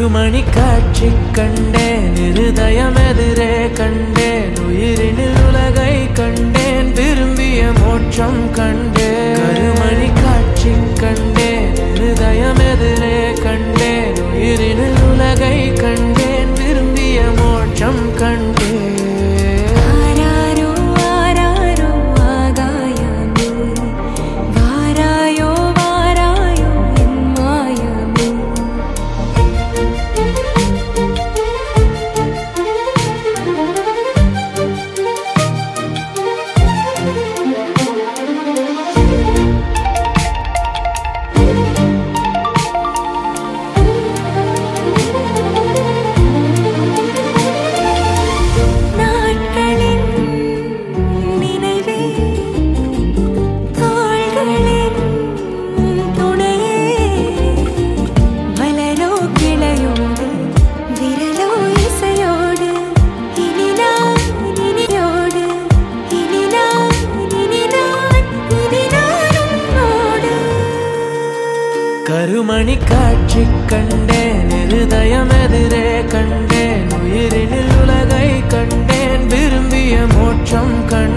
கருமணி காட்சி கண்டேன் இருதயம் எதிரே கண்டேன் உயிரினில் உலகை கண்டேன் விரும்பிய மோட்சம் கண்டேன் கருமணி காட்சி கண்டேன் இருதயம் எதிரே கண்டேன் உயிரினில் உலகை கண்டேன் விரும்பிய மோட்சம் கண்டேன் கருமணி காட்சி கண்டேன் இருதயம் எதிரே கண்டேன் உயிரினில் உலகை கண்டேன் விரும்பிய மோட்சம் கண்டேன்